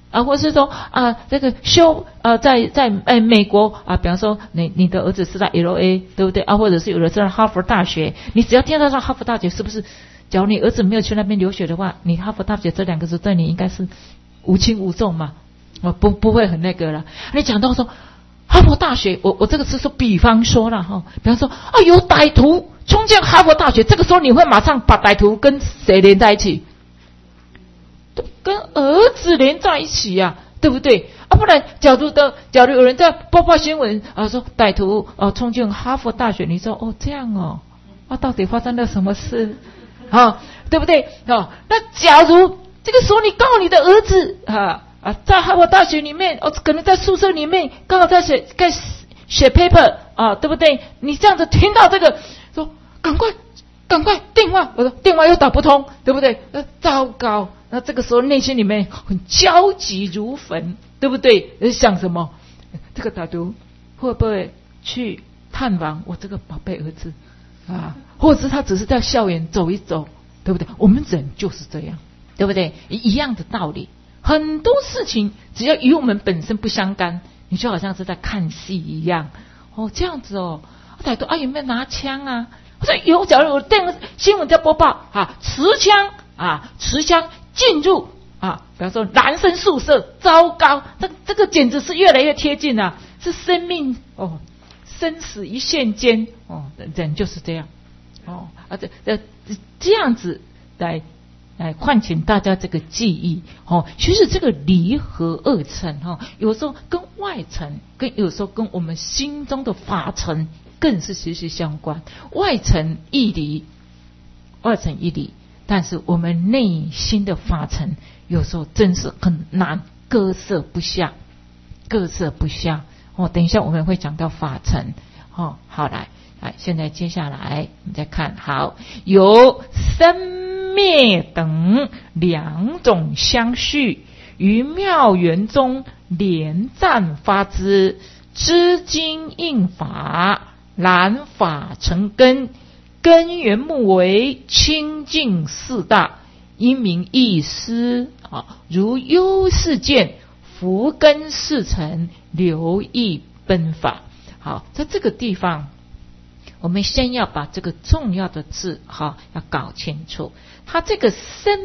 啊，或是说啊，这个在美国啊，比方说你的儿子是在 LA， 对不对啊？或者是有的是在哈佛大学，你只要听到哈佛大学，是不是？假如你儿子没有去那边留学的话，你哈佛大学这两个字对你应该是无轻无重嘛，不会很那个了。你讲到说哈佛大学，我这个是说，比方说了哈，比方说啊，有歹徒冲进哈佛大学，这个时候你会马上把歹徒跟谁连在一起？跟儿子连在一起呀，对不对啊？不然，假如有人在播报新闻啊，说歹徒冲进哈佛大学，你说哦这样哦，啊到底发生了什么事啊？对不对啊？那假如这个时候你告你的儿子在哈佛大学里面可能在宿舍里面刚好在写 paper 啊，对不对？你这样子听到这个，说赶快电话，我说电话又打不通，对不对？糟糕。那这个时候内心里面很焦急如焚，对不对？想什么？这个歹徒会不会去探访我这个宝贝儿子啊？或者是他只是在校园走一走，对不对？我们人就是这样，对不对？一样的道理，很多事情只要与我们本身不相干，你就好像是在看戏一样。哦，这样子哦，歹徒有没有拿枪啊？我说有，假如有新闻在播报持枪进入比方说男生宿舍，糟糕，这个简直是越来越贴近了，是生命生死一线间人就是这样这样子来唤醒大家这个记忆其实这个离合二层有时候跟外层，有时候跟我们心中的法层更是息息相关。外层一离，但是我们内心的法层有时候真是很难割舍不下。等一下我们会讲到法层好来，现在接下来我们再看，好，有生灭等两种相续，于妙缘中连战发之，知经应法，然法成根，根源目为清净四大，因名义师如优世见，福根四成，留意奔法。好，在这个地方我们先要把这个重要的字要搞清楚。它这个生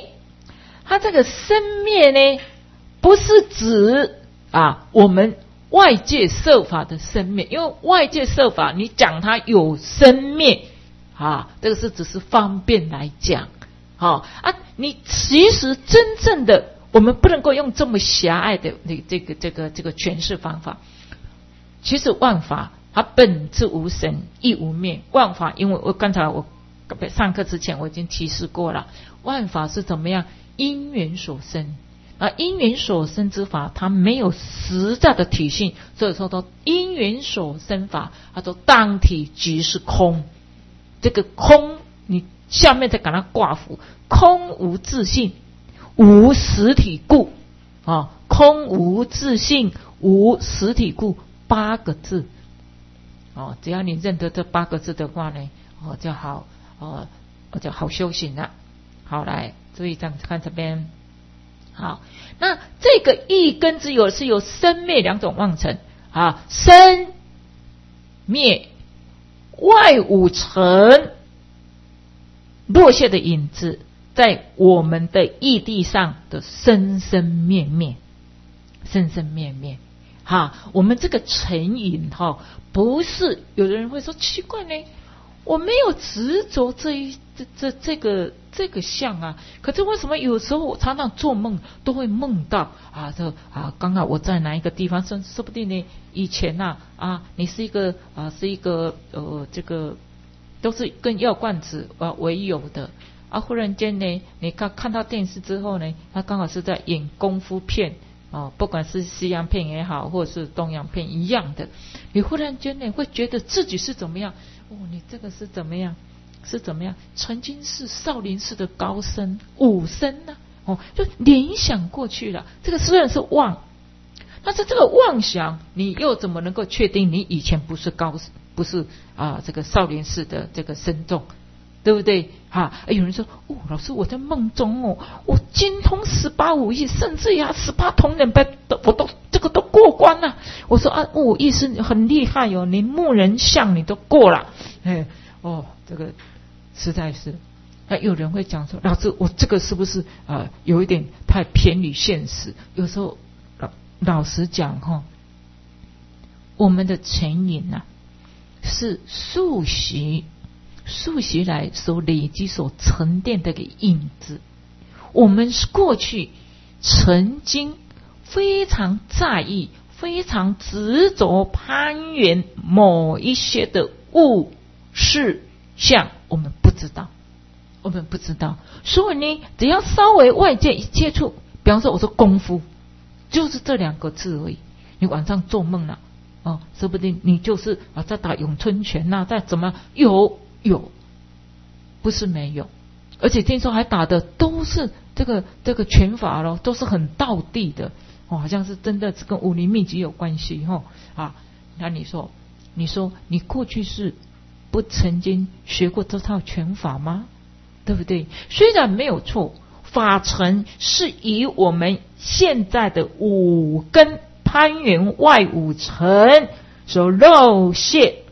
灭呢，不是指我们外界设法的生灭，因为外界设法你讲它有生灭这个是只是方便来讲你其实真正的我们不能够用这么狭隘的这个诠释方法。其实万法它本质无生亦无灭，万法因为我刚才我上课之前我已经提示过了，万法是怎么样？因缘所生，因缘所生之法它没有实在的体性，所以说都因缘所生法，它说当体即是空。这个空你下面再给它挂符，空无自性，无实体故空无自性，无实体故，8个字只要你认得这8个字的话呢就好就好修行了。好，来注意这样看这边。好，那这个一根之有是有生灭两种妄尘生灭外五层落下的影子，在我们的义地上的生生灭灭，我们这个成瘾不是有的人会说奇怪呢，我没有执着这个相可是为什么有时候我常常做梦都会梦到刚好我在哪一个地方，说不定呢以前你是一个这个都是跟药罐子为友的忽然间呢你看到电视之后呢，他刚好是在演功夫片不管是西洋片也好，或者是东洋片一样的，你忽然间呢会觉得自己是怎么样你这个是怎么样？曾经是少林寺的高僧武僧就联想过去了。这个虽然是妄，但是这个妄想你又怎么能够确定你以前不是这个少林寺的这个僧众对不对？有人说老师我在梦中我精通18武艺，甚至18铜人杯我都这个都过关了。我说武艺是很厉害你木人像你都过了。这个实在是。有人会讲说，老师我这个是不是有一点太偏离现实？有时候老实讲我们的成瘾是数习来所累积所沉淀的一个影子。我们过去曾经非常在意、非常执着攀援某一些的物事项，我们不知道，所以呢，只要稍微外界一接触，比方说我说功夫，就是这2个字而已。你晚上做梦了说不定你就是在打咏春拳在怎么有，不是没有，而且听说还打的都是这个拳法咯，都是很道地的好像是真的是跟武林秘籍有关系那你说你过去是不曾经学过这套拳法吗？对不对？虽然没有错，法尘是以我们现在的五根攀援外五尘所落谢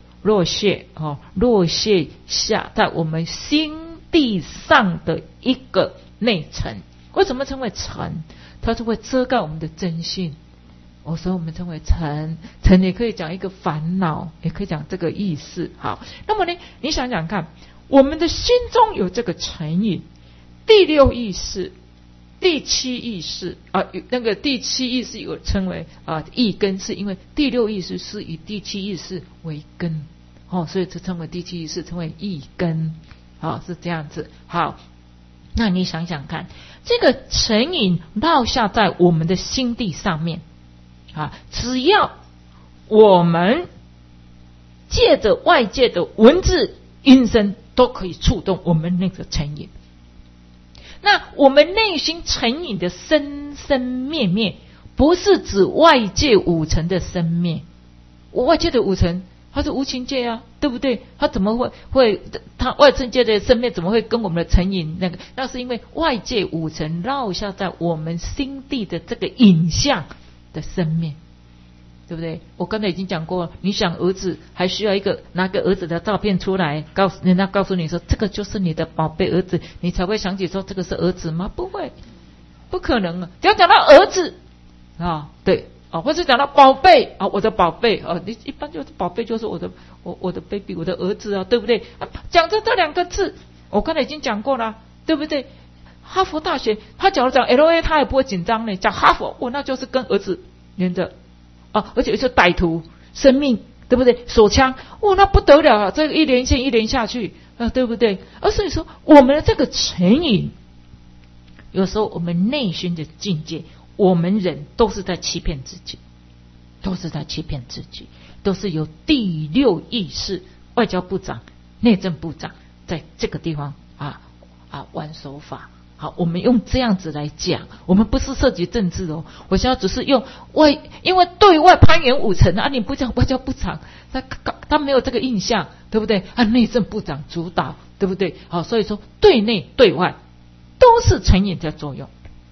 下在我们心地上的一个内尘。为什么称为尘？它是会遮盖我们的真性。所以我们称为尘也可以讲一个烦恼，也可以讲这个意思。好，那么呢，你想想看，我们的心中有这个尘瘾，第6意识、第7意识那个第7意识有称为意根，是因为第6意识是以第7意识为根所以就称为第7意识，称为意根是这样子。好，那你想想看，这个尘瘾落下在我们的心地上面只要我们借着外界的文字音声都可以触动我们那个尘瘾。那我们内心尘瘾的生生灭灭，不是指外界五尘的生灭。外界的五尘它是无情界对不对？它怎么会它外尘界的生灭怎么会跟我们的尘瘾那是因为外界五尘落下在我们心地的这个影像的生灭，对不对？我刚才已经讲过，你想儿子还需要拿个儿子的照片出来，人家告诉你说这个就是你的宝贝儿子，你才会想起说这个是儿子吗？不会，不可能只要讲到儿子对或者讲到宝贝我的宝贝你一般就是宝贝就是我的 baby， 我的儿子对不对？讲这2个字，我刚才已经讲过了，对不对？哈佛大学他假如讲 LA 他也不会紧张呢，讲哈佛那就是跟儿子连着而且是歹徒生命，对不对？手枪那不得了这个一连线一连下去对不对？所以说我们的这个成瘾，有时候我们内心的境界，我们人都是在欺骗自己，都是由第6意识外交部长、内政部长在这个地方玩手法。好，我们用这样子来讲，我们不是涉及政治我现在只是用因为对外攀援五尘你不讲外交部长，他没有这个印象，对不对？内政部长主导，对不对？好，所以说对内对外都是成瘾在作用，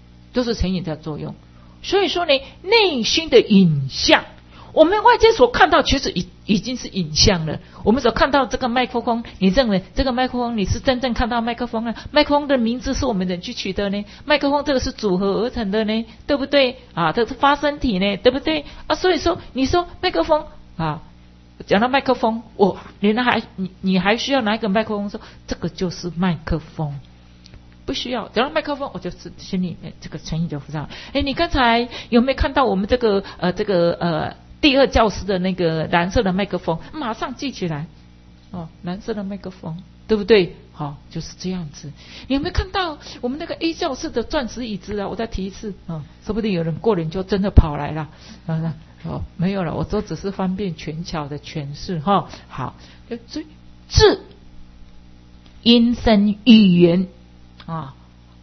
所以说呢，内心的影像，我们外界所看到其实已经是影像了。我们所看到这个麦克风，你认为这个麦克风你是真正看到麦克风呢？麦克风的名字是我们人去取的呢？麦克风这个是组合而成的呢，对不对？这是发声体呢，对不对？所以说你说麦克风讲到麦克风，你还需要拿一个麦克风说这个就是麦克风？不需要，讲到麦克风，我就是心里面这个成瘾就浮上。你刚才有没有看到我们这个第2教室的那个蓝色的麦克风？马上记起来蓝色的麦克风，对不对？好，就是这样子。你有没有看到我们那个 A 教室的钻石椅子我再提一次说不定有人过年就真的跑来了没有了，我都只是方便权巧的诠释好，所以字、音声、语言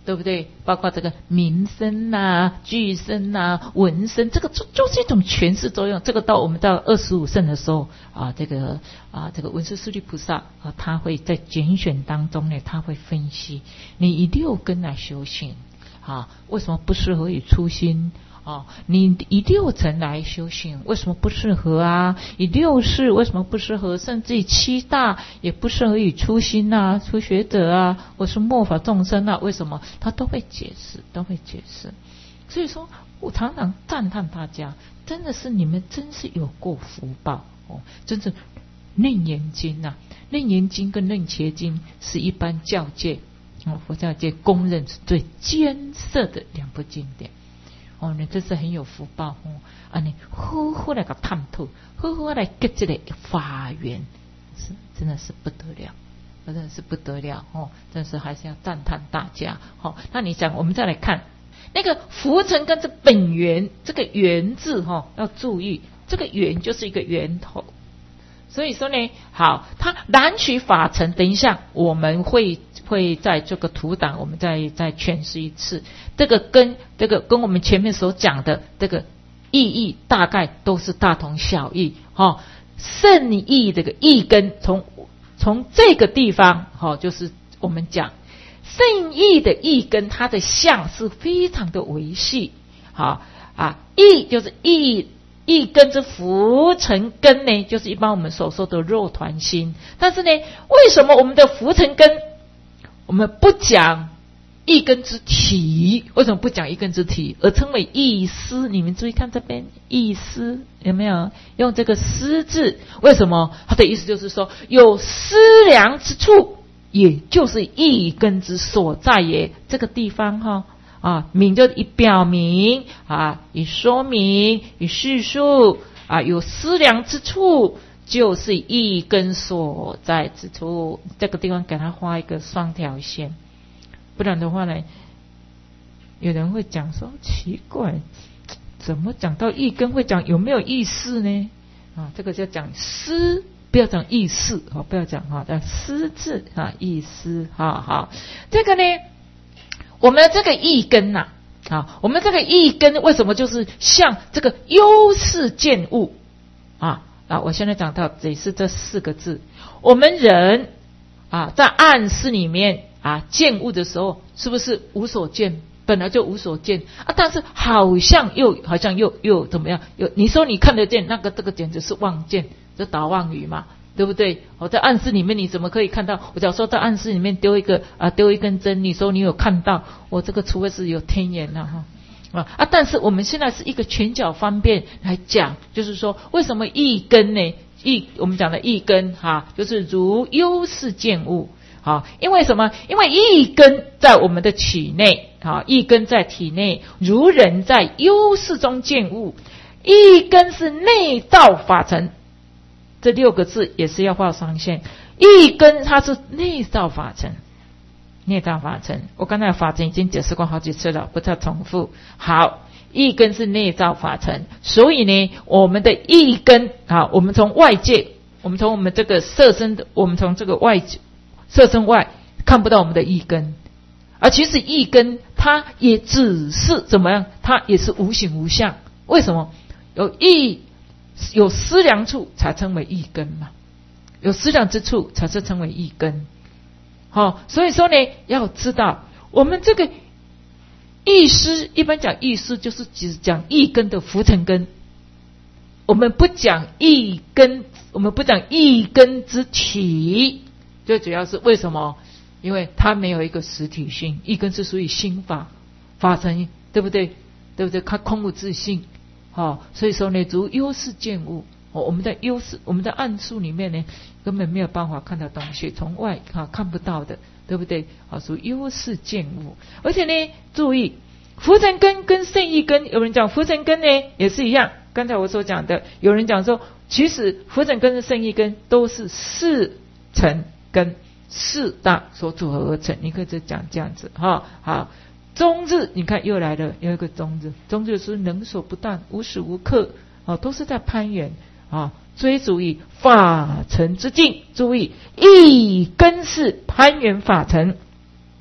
对不对？包括这个民声啊、句声啊、文声，这个就是一种诠释作用。这个到我们到25圣的时候啊，这个文殊师利菩萨啊，他会在拣选当中呢，他会分析你以六根来修行啊，为什么不适合以初心？你以六尘来修行，为什么不适合啊？以六识为什么不适合？甚至以七大也不适合以初心啊、初学者啊，或是末法众生啊，为什么？他都会解释，都会解释。所以说我常常赞叹大家，真的是你们真是有过福报哦！真是楞严经啊，楞严经跟楞伽经是一般教界佛教界公认是最艰涩的两部经典。你这是很有福报你好好来个探讨，好好来get这个法缘，真的是不得了，真的是不得了真是还是要赞叹大家那你讲，我们再来看那个浮尘跟这本源，这个源字要注意，这个源就是一个源头。所以说呢，好，它燃取法尘，等一下我们会在这个图档我们再诠释一次，这个跟我们前面所讲的这个意义大概都是大同小异圣义这个义根从这个地方就是我们讲圣义的义根，它的相是非常的维系义就是义根之浮尘根呢，就是一般我们所说的肉团心。但是呢，为什么我们的浮尘根我们不讲义根之体？为什么不讲义根之体，而称为义思？你们注意看这边义思有没有用这个思字？为什么？它的意思就是说有思量之处，也就是义根之所在也。这个地方明就以表明以说明，以叙述有思量之处，就是义根所在之处。这个地方给他画一个双条线，不然的话呢，有人会讲说奇怪，怎么讲到义根会讲有没有意思呢？这个就讲思，不要讲意思不要讲叫思字意思好，这个呢。我们这个义根我们这个义根为什么就是像这个优势见物我现在讲到也是这4个字。我们人在暗室里面见物的时候，是不是无所见？本来就无所见但是好像又怎么样？你说你看得见，这个简直是妄见，这打妄语嘛，对不对？在暗室里面你怎么可以看到？我假如说在暗室里面丢一根针，你说你有看到？我这个除非是有天眼但是我们现在是一个全角方便来讲，就是说为什么义根呢？我们讲的义根就是如优势见物因为什么？因为义根在我们的体内义根在体内，如人在优势中见物。义根是内道法尘，这6个字也是要画双线。义根它是内道法尘，内道法尘，我刚才法尘已经解释过好几次了，不再重复。好，义根是内道法尘，所以呢，我们的义根我们从外界，我们从我们这个色身的，我们从这个外界色身外看不到我们的义根，而其实义根它也只是怎么样？它也是无形无相。为什么？有思量处才称为义根嘛，有思量之处才是称为义根。所以说呢，要知道我们这个义思，一般讲义思就是只讲义根的浮尘根，我们不讲义根，我们不讲义根之体。最主要是为什么？因为它没有一个实体性，义根是属于心法尘，对不对？它空无自性。所以说呢，如优势见物，我们的优势，我们的暗处里面呢，根本没有办法看到东西，从外看不到的，对不对？属优势见物。而且呢，注意浮尘根跟圣义根，有人讲浮尘根呢也是一样，刚才我所讲的，有人讲说，其实浮尘根跟圣义根都是4尘根4大所组合而成。你可以讲这样子好。中字你看又来了，有一个中字，中字是能所不断，无时无刻都是在攀援追逐于法尘之境。注意义根是攀援法尘，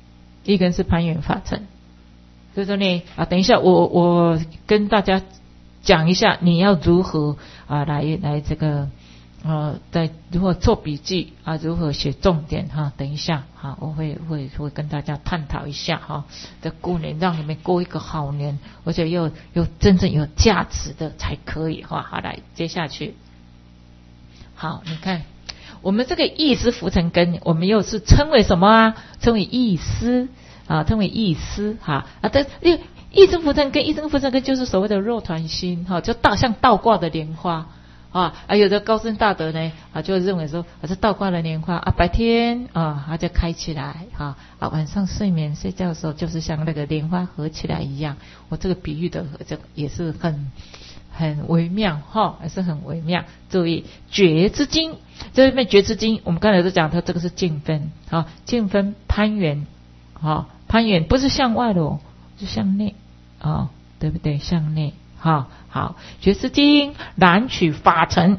一根是攀援法尘。所以说呢等一下我跟大家讲一下你要如何来这个在如何做笔记如何写重点等一下我会跟大家探讨一下这过年让你们过一个好年，而且又真正有价值的才可以好，来接下去。好，你看我们这个意思浮尘根，我们又是称为什么称为意思称为意思但意识浮尘根，意识浮尘根就是所谓的肉团心就像倒挂的莲花有的高僧大德呢就认为说是倒挂的莲花白天它就开起来晚上睡眠睡觉的时候就是像那个莲花合起来一样。我这个比喻的这个也是很微妙还是很微妙。注意觉之经，这边觉之经我们刚才都讲它这个是净分净分攀缘攀缘不是向外的是向内对不对？向内好，觉之经燃取法尘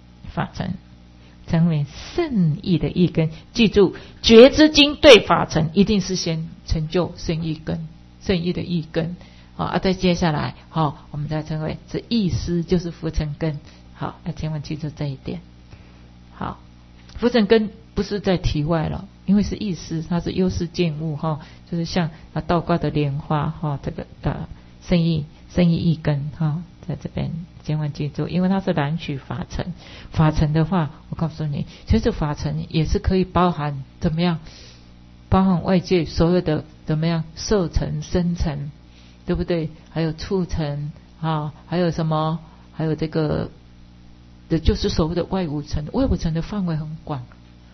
成为圣意的一根。记住觉之经对法尘一定是先成就圣意根，圣意的一根再接下来我们再称为这意思就是浮尘根。好，千万记住这一点。好，浮尘根不是在题外了，因为是意思，它是优势见物就是像倒挂的莲花这个圣意一根在这边千万记住，因为它是燃取法尘。法尘的话我告诉你，其实法尘也是可以包含怎么样，包含外界所有的怎么样色尘声尘，对不对？还有触尘还有什么，还有这个的就是所谓的外五尘。外五尘的范围很广，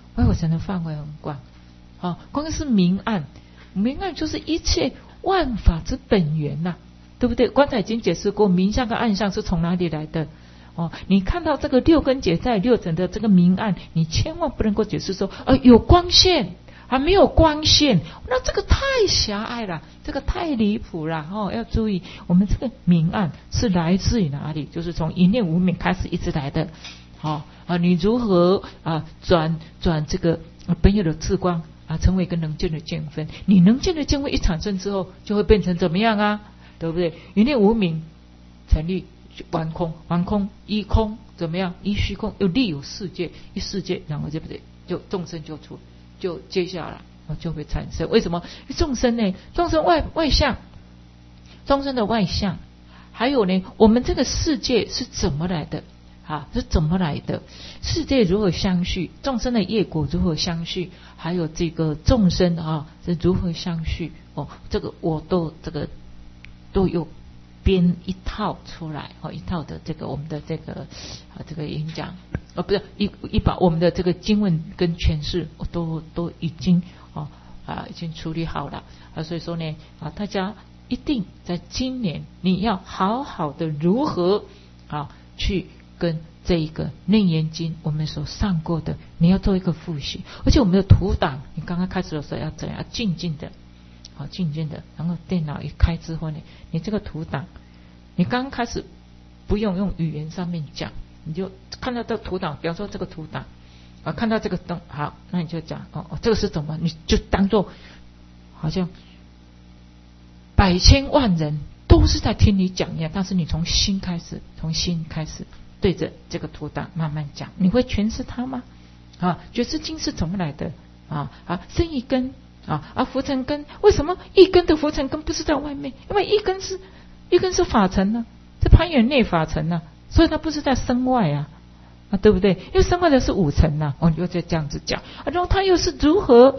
光是明暗就是一切万法之本源对不对？刚才已经解释过，明相跟暗相是从哪里来的你看到这个六根结在六尘的这个明暗，你千万不能够解释说有光线没有光线，那这个太狭隘了，这个太离谱了要注意，我们这个明暗是来自于哪里？就是从一念无明开始一直来的你如何转这个本有的智光成为一个能见的见分。你能见的见分一产生之后，就会变成怎么样对不对？一念无明成立完空，完空一空怎么样？一虚空又立有世界，一世界然后对不对？就众生就接下来就会产生。为什么众生呢？众生外相，众生的外相，还有呢我们这个世界是怎么来的是怎么来的？世界如何相续？众生的业果如何相续？还有这个众生是如何相续？这个我都有编一套出来一套的这个我们的这个演讲不是一把我们的这个经文跟诠释我都已经已经处理好了所以说呢大家一定在今年你要好好的如何去跟这一个楞严经我们所上过的你要做一个复习。而且我们的图档你刚刚开始的时候要怎样静静的然后电脑一开之后呢，你这个图档你刚刚开始不用语言上面讲，你就看到这个图档，比方说这个图档看到这个灯，好，那你就讲这个是怎么，你就当做好像百千万人都是在听你讲一样，但是你从心开始对着这个图档慢慢讲，你会诠释它吗？觉知经是怎么来的生一根浮尘根，为什么一根的浮尘根不是在外面？因为一根是法尘是攀缘内法尘所以它不是在身外对不对？因为身外的是五尘你就这样子讲然后它又是如何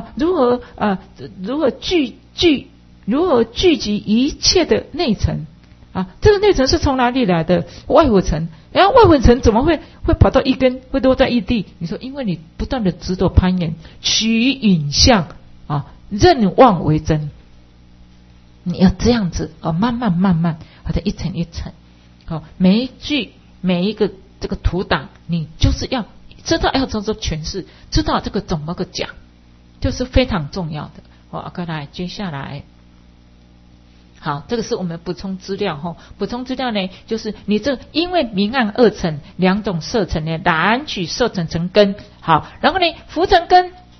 聚集一切的内尘这个内尘是从哪里来的？外五尘。然后外五尘怎么会跑到一根，会落在一地？你说因为你不断的执着攀缘，取影像认妄为真，你要这样子慢慢好的一层一层每一句每一个这个图档你就是要知道要怎么诠释，知道这个怎么个讲，就是非常重要的再来接下来好，这个是我们补充资料补充资料呢，就是你这因为明暗二尘两种色尘呢，燃取色尘成根。好，然后呢浮尘根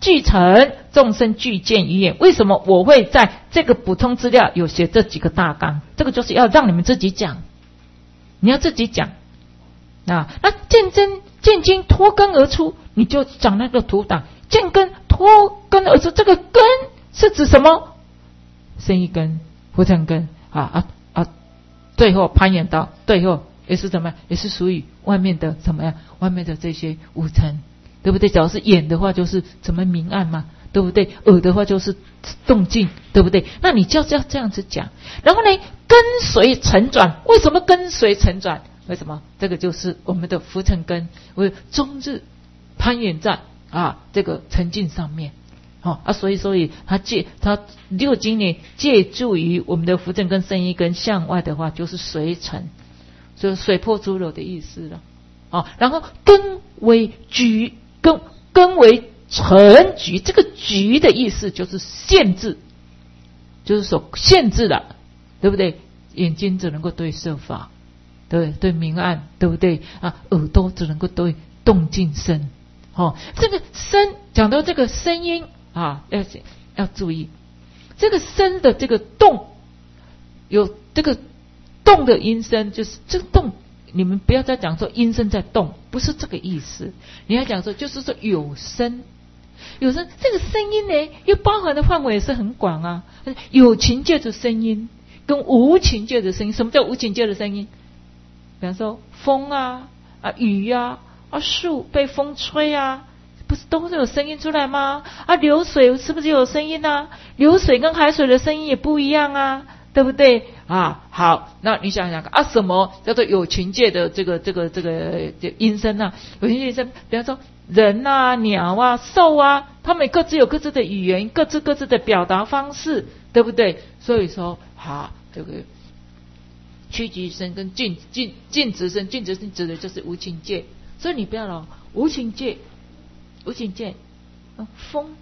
俱成，众生俱见于眼。为什么我会在这个补充资料有写这几个大纲？这个就是要让你们自己讲，你要自己讲啊。那见经脱根而出，你就讲那个图档，见根脱根而出，这个根是指什么？生一根、浮尘根最后攀岩到最后也是怎么样？也是属于外面的怎么样？外面的这些五尘，对不对？假如是眼的话，就是怎么明暗嘛，对不对？耳的话就是动静，对不对？那你就要这样子讲。然后呢，跟随承转，为什么跟随承转？为什么？这个就是我们的浮尘根，为终日攀岩在这个沉静上面。所以他六经呢借助于我们的浮尘根、生一根向外的话，就是随尘，就是水破诸流的意思了。然后根为局，根为成局，这个局的意思就是限制，就是说限制了，对不对？眼睛只能够对色法，对明暗，对不对？耳朵只能够对动静声。这个声讲到这个声音要注意，这个声的这个动，有这个动的音声，就是这个动，你们不要再讲说音声在动，不是这个意思。你要讲说就是说有声，这个声音呢又包含的范围也是很广啊，有情界的声音跟无情界的声音。什么叫无情界的声音？比方说风雨树被风吹不是都是有声音出来吗？流水是不是有声音流水跟海水的声音也不一样对不对好，那你想想看什么叫做有情界的这个音声有情界音声，比方说人鸟兽他们各自有各自的语言，各自的表达方式，对不对？所以说这个趋吉声跟尽直声，尽直声指的就是无情界。所以你不要无情界风，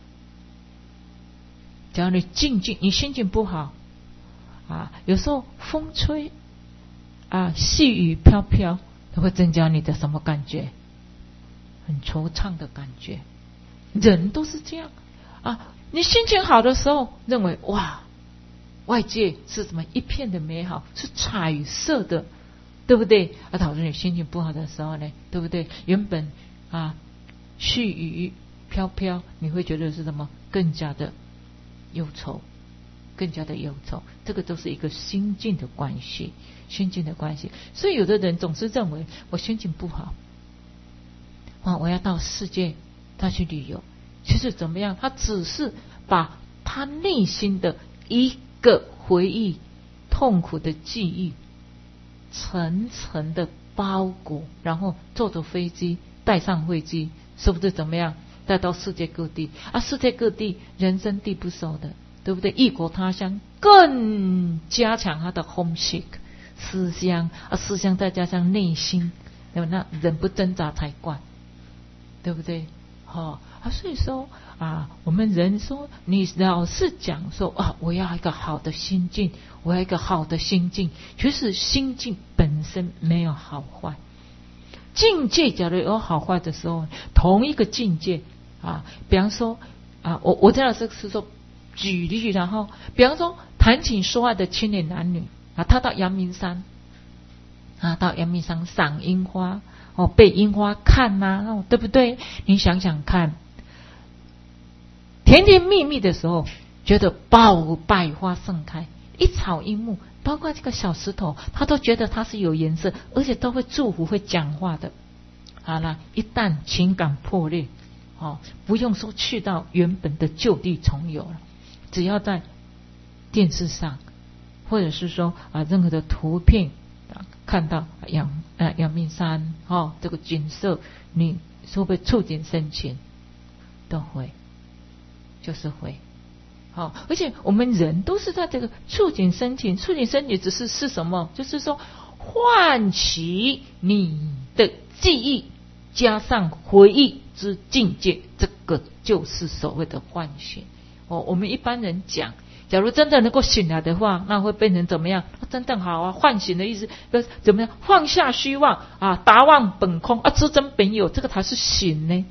假如你你心情不好有时候风吹细雨飘飘，它会增加你的什么感觉？很惆怅的感觉。人都是这样你心情好的时候认为外界是什么一片的美好，是彩色的，对不对？导致你心情不好的时候呢，对不对？原本细雨飘飘，你会觉得是什么？更加的忧愁，这个都是一个心境的关系。所以有的人总是认为我心情不好我要到世界再去旅游。其实怎么样？他只是把他内心的一个回忆、痛苦的记忆层层的包裹，然后坐着飞机带上飞机，是不是怎么样带到世界各地世界各地人生地不熟的，对不对？异国他乡更加强他的 homesick 思乡思乡再加上内心，那人不挣扎才怪，对不对？所以说我们人说你老是讲说我要一个好的心境，我要一个好的心境，其实心境本身没有好坏。境界假如有好坏的时候，同一个境界比方说我这样是说举例，然后比方说谈情说爱的青年男女他到阳明山赏樱花被樱花看对不对？你想想看，甜甜蜜蜜的时候觉得百花盛开，一草一木，包括这个小石头他都觉得它是有颜色，而且都会祝福会讲话的。好了，一旦情感破裂不用说去到原本的就地重游了，只要在电视上或者是说任何的图片看到阳明山这个景色，你会不会触景生情？都会，就是会而且我们人都是在这个触景生情只是什么？就是说唤起你的记忆加上回忆之境界，这个就是所谓的唤醒我们一般人讲，假如真的能够醒来的话，那会变成怎么样？真正好唤醒的意思怎么样？放下虚妄达望本空知真本有，这个才是醒呢。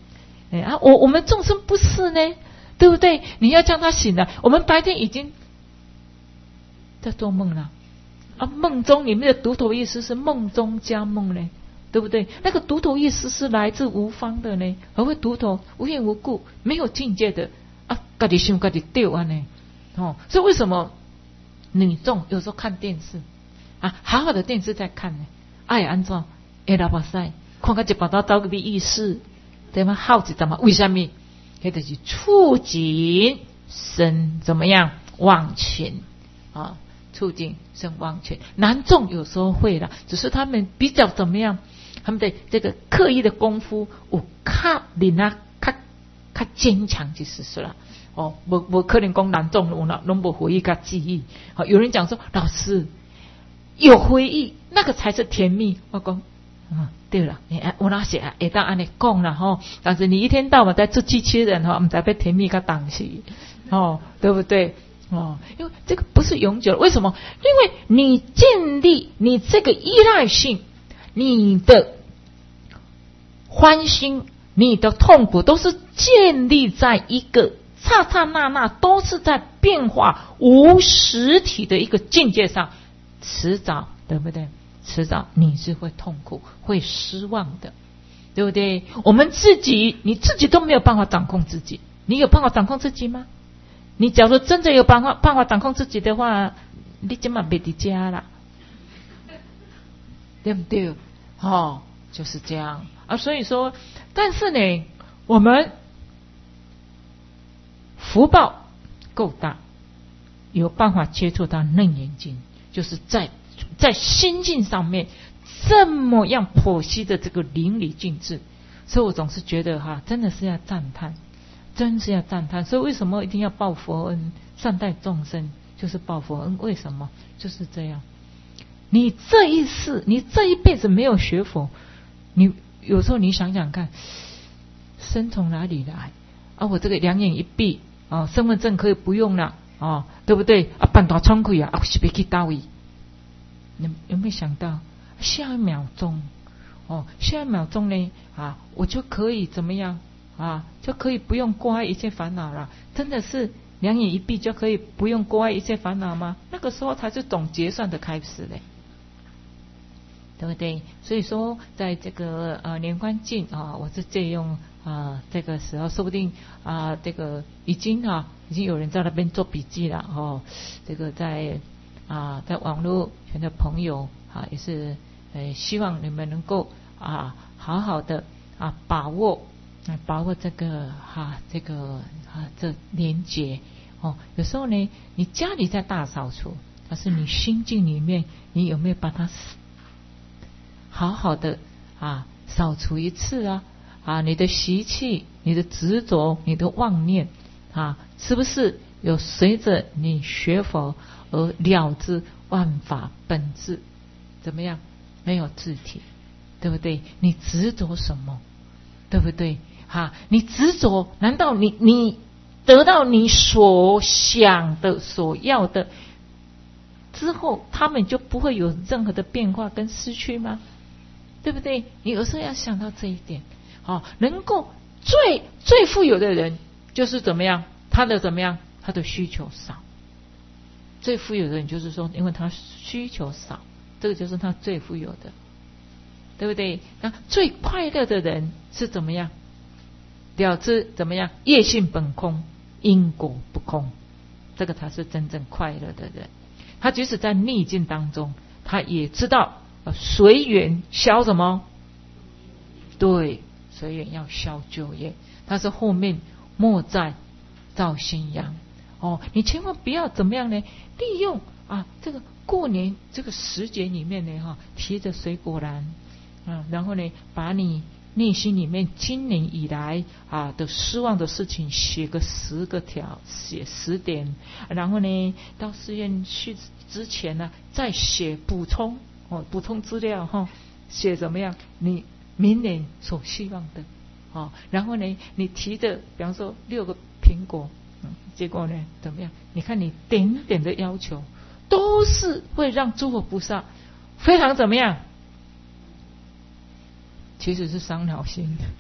我们众生不是呢，对不对？你要叫他醒来，我们白天已经在做梦了梦中里面的独头意识是梦中加梦呢，对不对？那个独头意识是来自无方的呢，何谓独头？无缘无故，没有境界的自己想自己对呢。所以为什么女众有时候看电视好好的电视在看呢？安怎会拉巴塞看个一把刀刀个意识，对吗？好奇怎么？为什么？那就是促进生怎么样忘情促进生忘情。男众有时候会啦，只是他们比较怎么样？他们的这个刻意的功夫有较坚强就是了。不可能讲男众拢无回忆跟记忆。有人讲说，老师有回忆，那个才是甜蜜。我讲对了，我那些会当安尼讲啦但是你一天到晚在做机器人不知道被甜蜜个东西对不对？因为这个不是永久的。为什么？因为你建立你这个依赖性，你的欢心，你的痛苦，都是建立在一个刹刹那那都是在变化无实体的一个境界上，迟早，对不对？迟早你是会痛苦会失望的，对不对？我们你自己都没有办法掌控自己，你有办法掌控自己吗？你假如真的有办法掌控自己的话，你今晚别在家了，对不对？就是这样所以说，但是呢，我们福报够大，有办法接触到楞严经，就是在心境上面这么样剖析的这个淋漓尽致，所以我总是觉得真的是要赞叹，真是要赞叹。所以为什么一定要报佛恩，善待众生，就是报佛恩。为什么？就是这样。你这一世，你这一辈子没有学佛，你有时候你想想看，生从哪里来我这个两眼一闭身份证可以不用了对不对办大仓库是别去到位。你有没有想到下一秒钟呢我就可以怎么样就可以不用挂碍一切烦恼了？真的是两眼一闭就可以不用挂碍一切烦恼吗？那个时候才是总结算的开始嘞，对不对？所以说在这个年关近我是借用这个时候说不定这个已经有人在那边做笔记了这个在网络圈的朋友也是希望你们能够好好的把握这个这连结有时候呢，你家里在大扫除，但是你心境里面你有没有把它好好的扫除一次你的习气，你的执着，你的妄念是不是有随着你学佛而了知万法本质？怎么样？没有自体，对不对？你执着什么？对不对？你执着，难道你得到你所想的所要的之后，他们就不会有任何的变化跟失去吗？对不对？你有时候要想到这一点能够最富有的人就是怎么样？他的怎么样？他的需求少。最富有的人就是说，因为他需求少，这个就是他最富有的，对不对？那最快乐的人是怎么样？了知怎么样？业性本空，因果不空，这个才是真正快乐的人。他即使在逆境当中，他也知道随缘消什么？对，随缘要消旧业。但是后面莫再造新阳你千万不要怎么样呢？利用这个过年这个时节里面呢提着水果篮然后呢把你内心里面今年以来的失望的事情写个10个条，写10点，然后呢到寺院去之前呢再写补充资料写怎么样你明年所希望的然后呢你提着比方说6个苹果结果呢怎么样？你看你点点的要求都是会让诸佛菩萨非常怎么样？其实是伤脑心，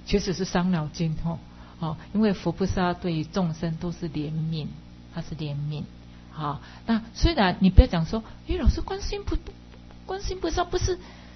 确实是伤脑筋因为佛菩萨对于众生都是怜悯，他是怜悯。那虽然你不要讲说，老师观世音菩萨不是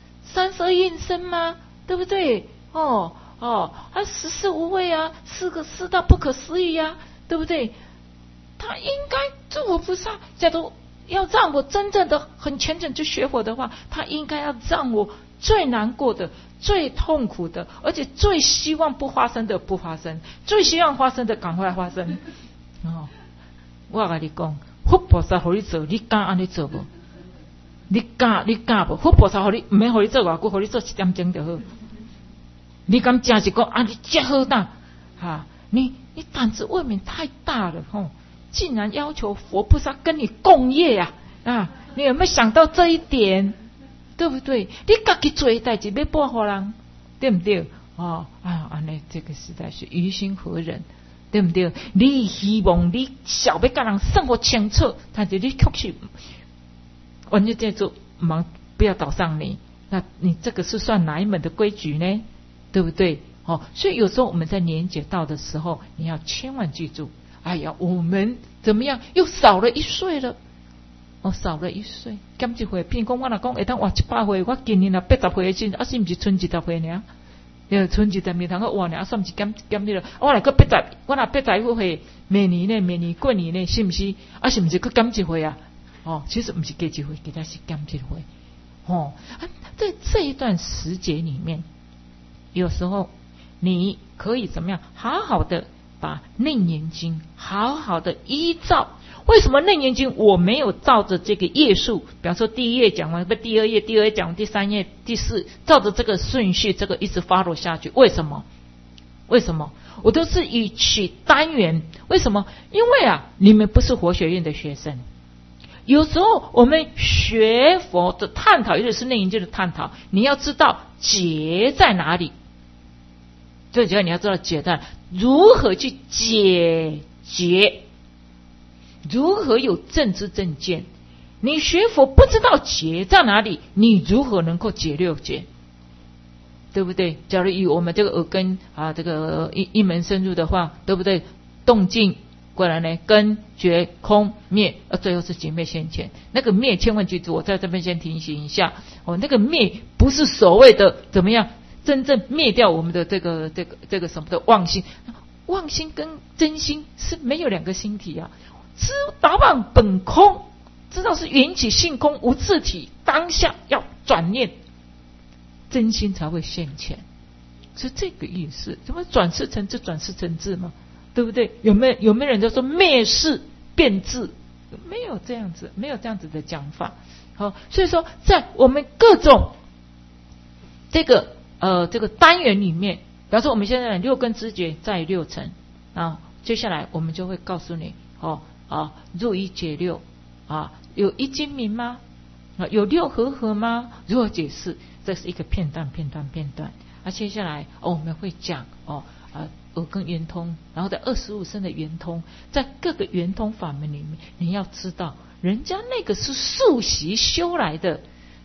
32应身吗？对不对？他14无畏啊，四大不可思议啊，对不对？他应该做我菩萨，假如要让我真正的很虔诚去学佛的话，他应该要让我最难过的、最痛苦的，而且最希望不发生的不发生，最希望发生的赶快发生。我跟你讲，佛菩萨给你做，你敢按你做不？你敢不？佛菩萨给你，唔免给你做偌久，给你做1点钟就好。你敢真是讲你这好大你胆子未免太大了竟然要求佛菩萨跟你共业你有没有想到这一点？对不对？你自己做的代志要报给人，对不对？这个实在是于心何忍，对不对？你希望你想要跟人生活清楚，但是你确实完全在做忙，不要倒上你，那你这个是算哪一门的规矩呢？对不对？所以有时候我们在年节到的时候，你要千万记住，我们怎么样又少了1岁了？少了1岁，减一岁。譬如讲，我若讲会当活100岁，我今年若80岁的时，是不是剩10岁呢？剩10年通个活呢，算不是减了？我若个80，我若80岁，明年过年呢，是不是？是不是个减1岁啊？其实不是加1岁，其实是减1岁。在这一段时节里面，有时候你可以怎么样？好好的把楞严经好好的依照。为什么楞严经我没有照着这个页数，比方说第1页讲完，第2页讲完，第3页、第4，照着这个顺序，这个一直 follow 下去？为什么？我都是以取单元。为什么？因为你们不是佛学院的学生。有时候我们学佛的探讨，尤其是楞严经的探讨，你要知道结在哪里。最主要你要知道解在如何去解结，如何有正知正见。你学佛不知道结在哪里，你如何能够解6结？对不对？假如以我们这个耳根这个一门深入的话，对不对？动静过来呢，根觉空灭，最后是结灭现前。那个灭千万记住，我在这边先提醒一下那个灭不是所谓的怎么样真正灭掉我们的这个什么的妄心。妄心跟真心是没有2个心体知达往本空，知道是缘起性空无自体，当下要转念，真心才会现前，是这个意思。怎么转世成智？转世成智嘛，对不对？有没有人就说灭世变智？没有这样子，没有这样子的讲法。所以说在我们各种这个单元里面，比方说我们现在6根知觉在6层接下来我们就会告诉你入一解6有一精明吗？有6和吗？如何解释？这是一个片段。接下来我们会讲耳根圆通，然后在25声的圆通，在各个圆通法门里面，你要知道人家那个是速习修来的，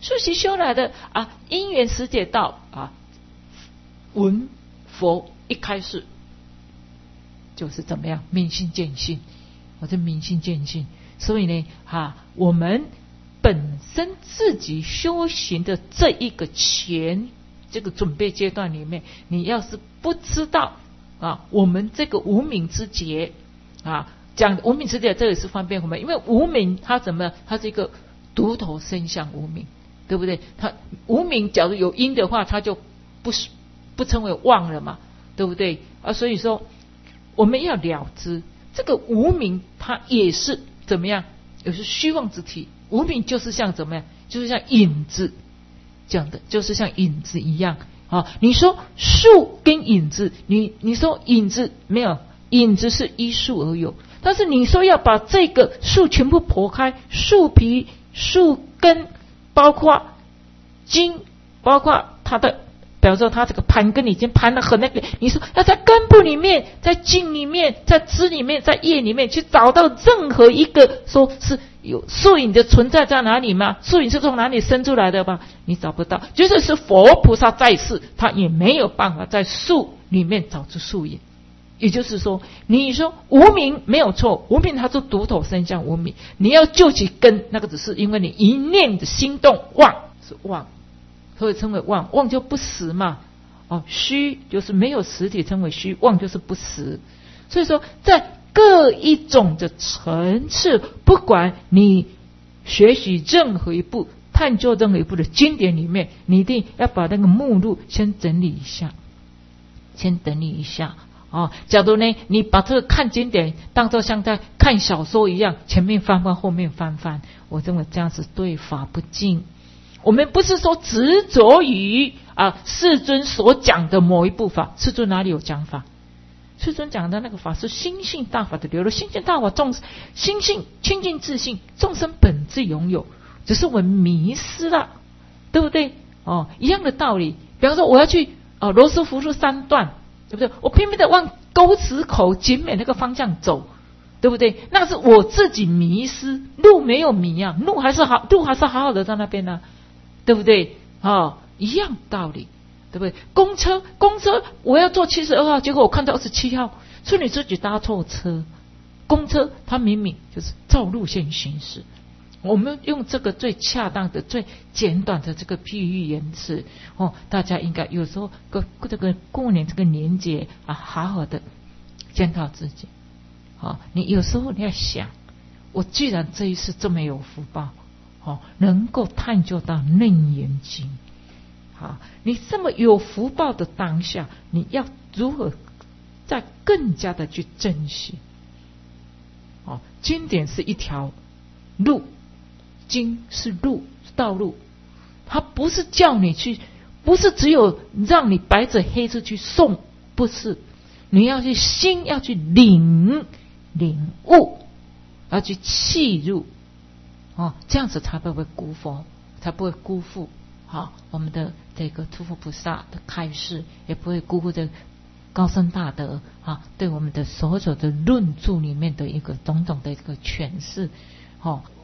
因缘时节到闻佛一开始就是怎么样明心见性，明心见性。所以呢我们本身自己修行的这一个这个准备阶段里面，你要是不知道我们这个无明之劫讲无明之劫，这也是方便我们，因为无明它怎么样？它是一个独头生相无明，对不对？它无明假如有因的话，它就不称为妄了嘛，对不对？所以说我们要了知这个无明，它也是怎么样？也是虚妄之体。无明就是像怎么样？就是像影子讲的，就是像影子一样你说树跟影子，你说影子没有，影子是依树而有，但是你说要把这个树全部剖开，树皮、树根，包括茎，包括它的，比方说它这个盘根已经盘得很那个，你说要在根部里面，在茎里面，在枝里面，在叶里面去找到任何一个说是有树影的存在在哪里吗？树影是从哪里生出来的吗？你找不到。就是佛菩萨在世，他也没有办法在树里面找出素因。也就是说，你说无明没有错，无明它是独头生相无明，你要究其根，那个只是因为你一念的心动，妄是妄，所以称为妄，妄就不实嘛。虚就是没有实体，称为虚，妄就是不实。所以说，在各一种的层次，不管你学习任何一部、探究任何一部的经典里面，你一定要把那个目录先整理一下，假如呢，你把这个看经典当作像在看小说一样，前面翻翻，后面翻翻，我认为这样子对法不敬。我们不是说执着于世尊所讲的某一部法，世尊哪里有讲法？世尊讲的那个法是心性大法的流露，心性大法心性清净自性，众生本自拥有，只是我们迷失了，对不对？一样的道理。比方说我要去罗斯福路3段，对不对？我偏偏的往沟子口景美那个方向走，对不对？那是我自己迷失，路没有迷啊，路还是好好的在那边呢，对不对？一样道理，对不对？公车我要坐72号，结果我看到27号，所以你自己搭错车。公车它明明就是照路线行驶，我们用这个最恰当的、最简短的这个譬喻言辞大家应该有时候这个过年这个年节好好的检讨自己。你有时候你要想，我既然这一次这么有福报，能够探究到《楞严经》，你这么有福报的当下，你要如何再更加的去珍惜？经典是一条路，经是路，道路，它不是叫你去，不是只有让你白纸黑字去诵，不是，你要去心，要去领悟，要去契入，这样子才不会辜负，才不会辜负我们的这个诸佛菩萨的开示，也不会辜负这高僧大德对我们的所有的论著里面的一个种种的一个诠释